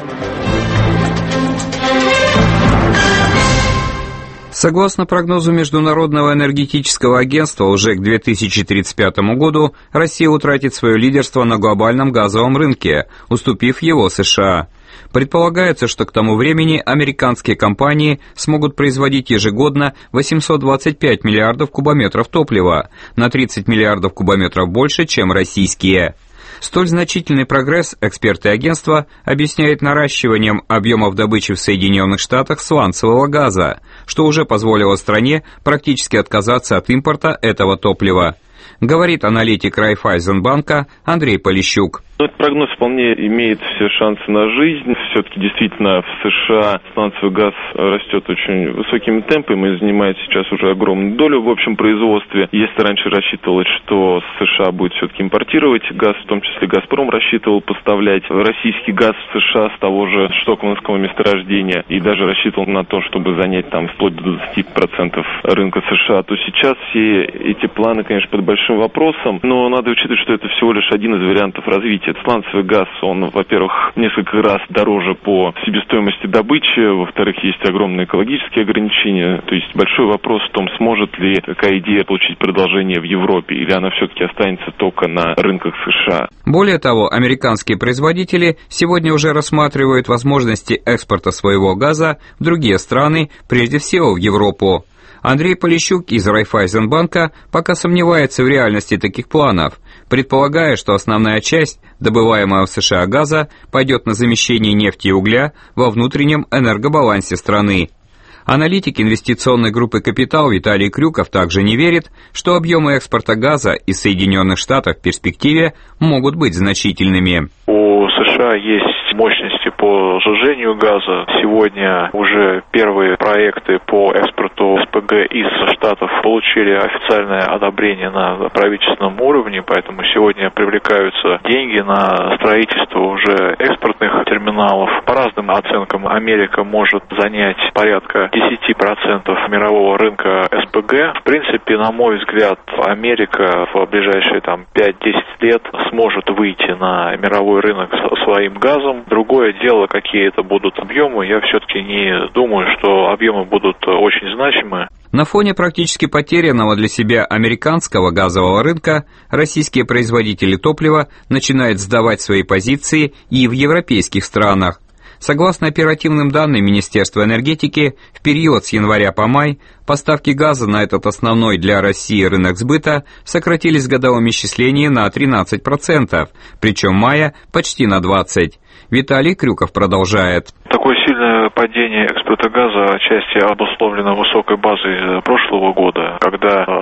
Согласно прогнозу Международного энергетического агентства, уже к две тысячи тридцать пятому году Россия утратит свое лидерство на глобальном газовом рынке, уступив его США. Предполагается, что к тому времени американские компании смогут производить ежегодно восемьсот двадцать пять миллиардов кубометров топлива, на тридцать миллиардов кубометров больше, чем российские. Столь значительный прогресс эксперты агентства объясняют наращиванием объемов добычи в Соединенных Штатах сланцевого газа, что уже позволило стране практически отказаться от импорта этого топлива, говорит аналитик Райффайзенбанка Андрей Полищук. Этот прогноз вполне имеет все шансы на жизнь. Все-таки действительно в США сланцевый газ растет очень высокими темпами и занимает сейчас уже огромную долю в общем производстве. Если раньше рассчитывалось, что США будет все-таки импортировать газ, в том числе «Газпром» рассчитывал поставлять российский газ в США с того же штокманского месторождения и даже рассчитывал на то, чтобы занять там вплоть до двадцати процентов рынка США, то сейчас все эти планы, конечно, под большим вопросом, но надо учитывать, что это всего лишь один из вариантов развития. Сланцевый газ, он, во-первых, несколько раз дороже по себестоимости добычи, во-вторых, есть огромные экологические ограничения, то есть большой вопрос в том, сможет ли такая идея получить продолжение в Европе, или она все-таки останется только на рынках США. Более того, американские производители сегодня уже рассматривают возможности экспорта своего газа в другие страны, прежде всего в Европу. Андрей Полищук из Райффайзенбанка пока сомневается в реальности таких планов, предполагая, что основная часть добываемого в США газа пойдет на замещение нефти и угля во внутреннем энергобалансе страны. Аналитик инвестиционной группы «Капитал» Виталий Крюков также не верит, что объемы экспорта газа из Соединенных Штатов в перспективе могут быть значительными. У США есть мощности по сжижению газа. Сегодня уже первые проекты по экспорту СПГ из Штатов получили официальное одобрение на правительственном уровне, поэтому сегодня привлекаются деньги на строительство уже экспортных терминалов. По разным оценкам, Америка может занять порядка десять процентов мирового рынка СПГ. В принципе, на мой взгляд, Америка в ближайшие там пять-десять лет сможет выйти на мировой рынок со своим газом. Другое дело, какие это будут объемы, я все-таки не думаю, что объемы будут очень значимы. На фоне практически потерянного для себя американского газового рынка российские производители топлива начинают сдавать свои позиции и в европейских странах. Согласно оперативным данным Министерства энергетики, в период с января по май поставки газа на этот основной для России рынок сбыта сократились в годовом исчислении на тринадцать процентов, причем мая почти на двадцать процентов. Виталий Крюков продолжает. Такое сильное падение экспорта газа отчасти обусловлено высокой базой прошлого года, когда основные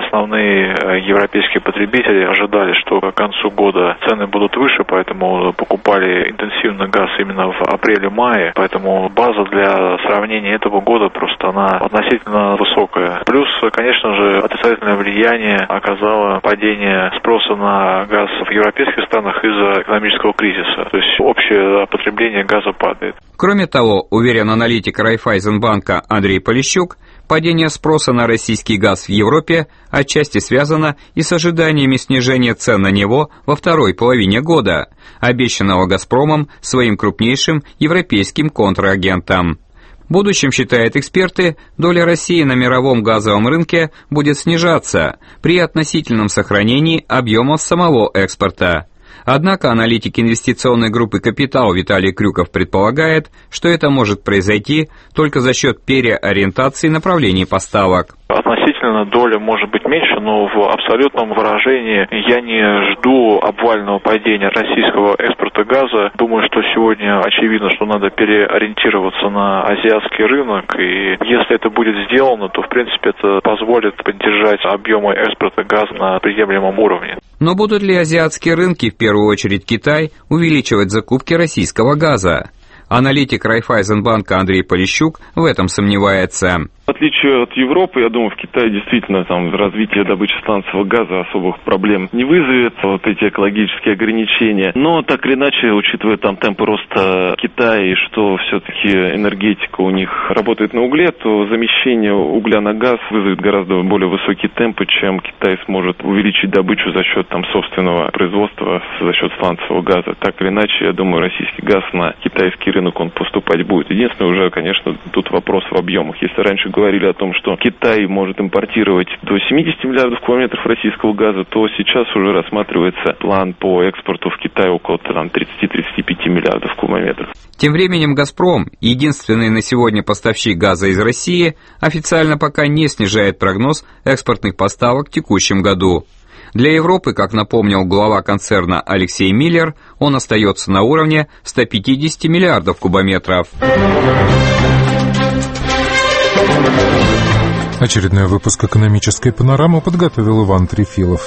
мы, европейские потребители, ожидали, что к концу года цены будут выше, поэтому покупали интенсивно газ именно в апреле-мае, поэтому база для сравнения этого года просто она относительно высокая. Плюс, конечно же, отрицательное влияние оказало падение спроса на газ в европейских странах из-за экономического кризиса. То есть общее потребление газа падает. Кроме того, уверен аналитик Райффайзенбанка Андрей Полищук, падение спроса на российский газ в Европе отчасти связано и с ожиданиями снижения цен на него во второй половине года, обещанного «Газпромом» своим крупнейшим европейским контрагентом. В будущем, считают эксперты, доля России на мировом газовом рынке будет снижаться при относительном сохранении объемов самого экспорта. Однако аналитик инвестиционной группы «Капитал» Виталий Крюков предполагает, что это может произойти только за счет переориентации направлений поставок. Относительно доля может быть меньше, но в абсолютном выражении я не жду обвального падения российского экспорта газа. Думаю, что сегодня очевидно, что надо переориентироваться на азиатский рынок, и если это будет сделано, то в принципе это позволит поддержать объемы экспорта газа на приемлемом уровне. Но будут ли азиатские рынки, в первую очередь Китай, увеличивать закупки российского газа? Аналитик Райффайзенбанка Андрей Полищук в этом сомневается. В отличие от Европы, я думаю, в Китае действительно там развитие добычи сланцевого газа особых проблем не вызовет, вот эти экологические ограничения. Но так или иначе, учитывая там темпы роста Китая и что все-таки энергетика у них работает на угле, то замещение угля на газ вызовет гораздо более высокие темпы, чем Китай сможет увеличить добычу за счет там собственного производства, за счет сланцевого газа. Так или иначе, я думаю, российский газ на китайский рынок он поступать будет. Единственное, уже, конечно, тут вопрос в объемах. Если раньше говорили о том, что Китай может импортировать до семьдесят миллиардов кубометров российского газа, то сейчас уже рассматривается план по экспорту в Китай около тридцать-тридцать пять миллиардов кубометров. Тем временем «Газпром», единственный на сегодня поставщик газа из России, официально пока не снижает прогноз экспортных поставок в текущем году. Для Европы, как напомнил глава концерна Алексей Миллер, он остается на уровне ста пятидесяти миллиардов кубометров. Очередной выпуск «Экономической панорамы» подготовил Иван Трефилов.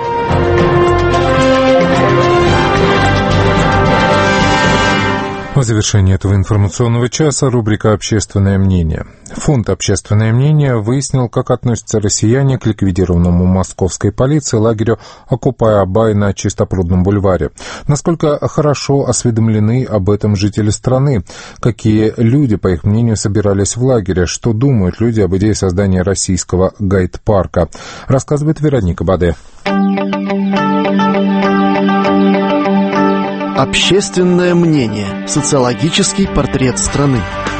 В завершении этого информационного часа рубрика «Общественное мнение». Фонд «Общественное мнение» выяснил, как относятся россияне к ликвидированному московской полицией лагерю «Окупай-Абай» на Чистопрудном бульваре. Насколько хорошо осведомлены об этом жители страны? Какие люди, по их мнению, собирались в лагере? Что думают люди об идее создания российского гайд-парка? Рассказывает Вероника Баде. Общественное мнение. Социологический портрет страны.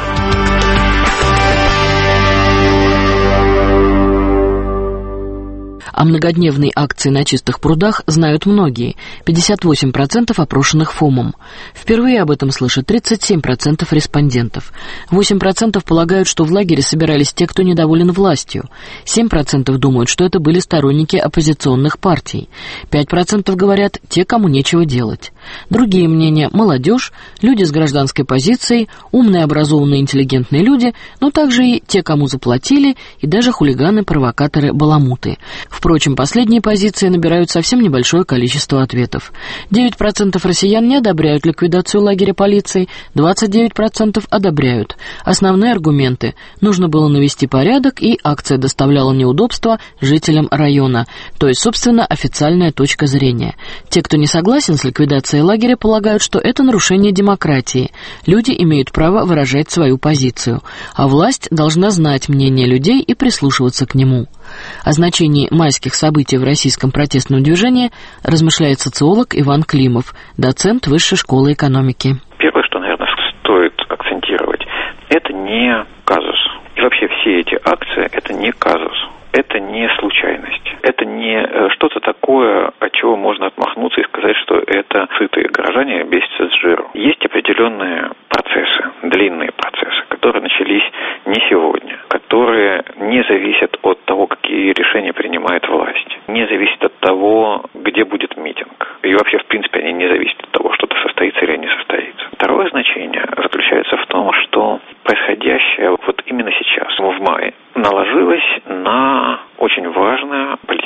О многодневной акции на Чистых прудах знают многие, пятьдесят восемь процентов опрошенных ФОМом. Впервые об этом слышат тридцать семь процентов респондентов. восемь процентов полагают, что в лагере собирались те, кто недоволен властью. семь процентов думают, что это были сторонники оппозиционных партий. пять процентов говорят те, кому нечего делать. Другие мнения – молодежь, люди с гражданской позицией, умные, образованные, интеллигентные люди, но также и те, кому заплатили, и даже хулиганы, провокаторы, баламуты. Впрочем, последние позиции набирают совсем небольшое количество ответов. девять процентов россиян не одобряют ликвидацию лагеря полиции, двадцать девять процентов одобряют. Основные аргументы – нужно было навести порядок, и акция доставляла неудобства жителям района, то есть, собственно, официальная точка зрения. Те, кто не согласен с ликвидацией лагеря, полагают, что это нарушение демократии. Люди имеют право выражать свою позицию, а власть должна знать мнение людей и прислушиваться к нему. О значении майских событий в российском протестном движении размышляет социолог Иван Климов, доцент Высшей школы экономики. Первое, что, наверное, стоит акцентировать, это не казус. И вообще все эти акции – это не казус. Это не случайность. Это не что-то такое, от чего можно отмахнуться и сказать, что это сытые горожане бесятся с жиру. Есть определенные процессы, длинные процессы, которые начались не сегодня, которые не зависят от того, какие решения принимает власть, не зависят от того, где будет митинг. И вообще, в принципе, они не зависят от того, что-то состоится или не состоится. Второе значение заключается в том, что происходящее вот именно сейчас, в мае, наложилось на очень важное политическое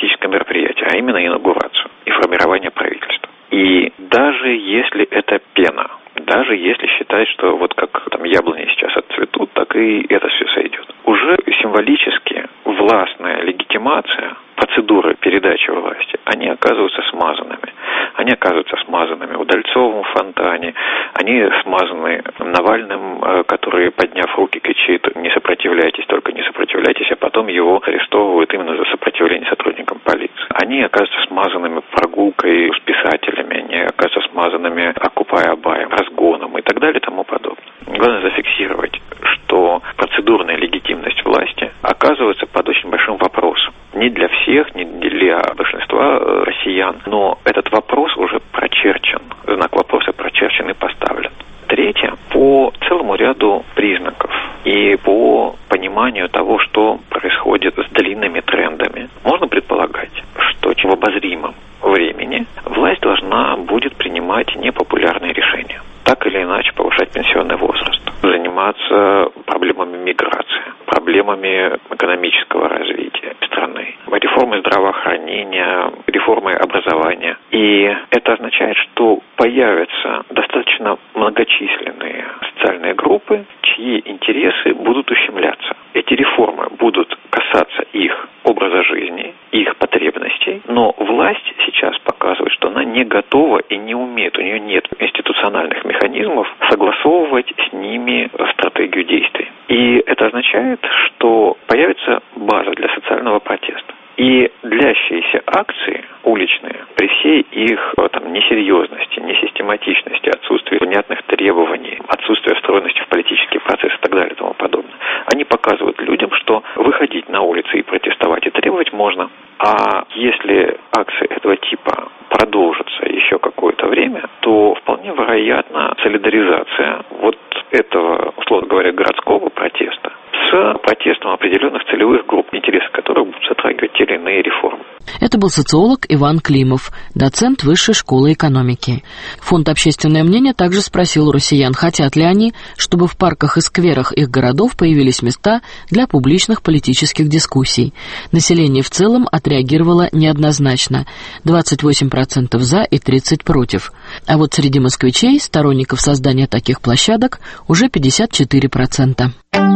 мероприятие, а именно инаугурацию и формирование правительства. И даже если это пена, даже если считать, что вот как там яблони сейчас отцветут, так и это все сойдет. Уже символически властная легитимация, процедуры передачи власти, они оказываются смазанными. Они оказываются смазанными в Удальцовом фонтане, они смазаны Навальным, который, подняв руки, кричит: не сопротивляйтесь, только не сопротивляйтесь, а потом его арестовывают именно за сопротивление сотрудникам полиции. Они оказываются смазанными прогулкой с писателями, они оказываются смазанными Окупай Абаем, разгоном и так далее и тому подобное. Главное зафиксировать, что процедурная легитимность власти оказывается под очень большим вопросом. Не для всех, не для большинства россиян, но этот вопрос уже прочерчен, знак вопроса прочерчен и поставлен. Третье, по целому ряду признаков и по пониманию того, что происходит с длинными трендами, можно предполагать, что в обозримом времени власть должна будет принимать непопулярные решения. Так или иначе повышать пенсионный возраст, заниматься проблемами миграции, проблемами экономического развития страны, реформой здравоохранения, реформой образования. И это означает, что появятся достаточно многочисленные социальные группы, чьи интересы будут ущемляться. Эти реформы будут касаться их образа жизни, их потребностей, но власть сейчас показывает, что она не готова и не умеет, у нее нет институциональных механизмов согласовывать с ними стратегию действий. И это означает, что появится база для социального протеста. И длящиеся акции уличные, при всей их там, несерьезности, несистематичности, отсутствии понятных требований, отсутствии встроенности в политический процесс и так далее и тому подобное, они показывают людям, что выходить на улицы и протестовать и требовать можно. А если акции этого типа продолжатся еще какое-то время, то вполне вероятна солидаризация вот этого, условно говоря, городского протеста с протестом определенных целевых групп, интересы которых будут затрагивать те или иные реформы. Это был социолог Иван Климов, доцент Высшей школы экономики. Фонд «Общественное мнение» также спросил у россиян, хотят ли они, чтобы в парках и скверах их городов появились места для публичных политических дискуссий. Население в целом отреагировало неоднозначно – двадцать восемь процентов за и тридцать процентов против. А вот среди москвичей, сторонников создания таких площадок, уже пятьдесят четыре процента.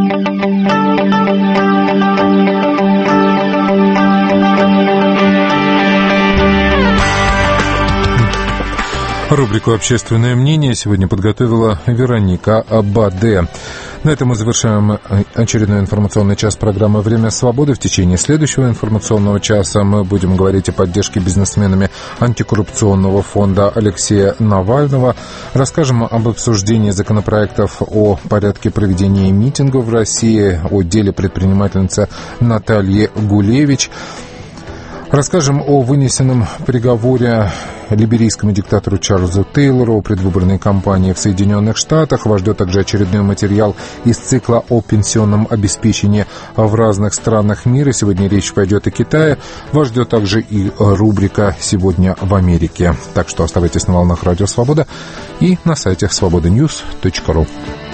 Рубрику «Общественное мнение» сегодня подготовила Вероника Баде. На этом мы завершаем очередной информационный час программы «Время свободы». В течение следующего информационного часа мы будем говорить о поддержке бизнесменами антикоррупционного фонда Алексея Навального. Расскажем об обсуждении законопроектов о порядке проведения митингов в России, о деле предпринимательницы Натальи Гулевич. Расскажем о вынесенном приговоре либерийскому диктатору Чарльзу Тейлору, о предвыборной кампании в Соединенных Штатах. Вас ждет также очередной материал из цикла о пенсионном обеспечении в разных странах мира. Сегодня речь пойдет о Китае. Вас ждет также и рубрика «Сегодня в Америке». Так что оставайтесь на волнах Радио Свобода и на сайте свобода ньюс точка ру.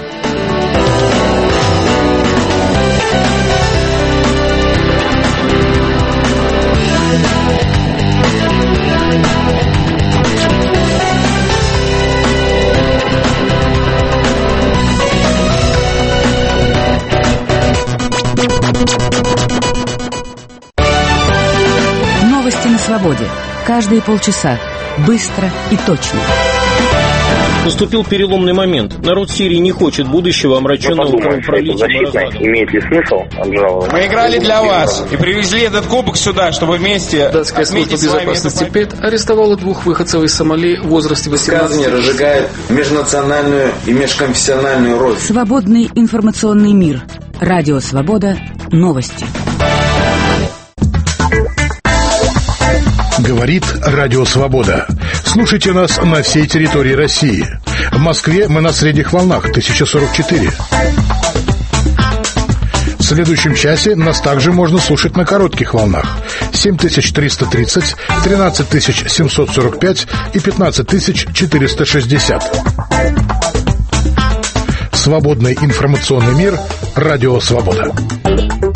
Свободе. Каждые полчаса. Быстро и точно. Наступил переломный момент. Народ Сирии не хочет будущего, омраченного кровопролитием. Имеет ли смысл обжаловать? Мы играли для вас и привезли этот кубок сюда, чтобы вместе Датская служба безопасности ПЕТ арестовала двух выходцев из Сомали в возрасте восемнадцати лет. Разжигает межнациональную и межконфессиональную рознь. Свободный информационный мир. Радио Свобода. Новости. Говорит Радио Свобода. Слушайте нас на всей территории России. В Москве мы на средних волнах тысяча сорок четыре. В следующем часе нас также можно слушать на коротких волнах семь тысяч триста тридцать, тринадцать тысяч семьсот сорок пять и пятнадцать тысяч четыреста шестьдесят. Свободный информационный мир. Радио Свобода.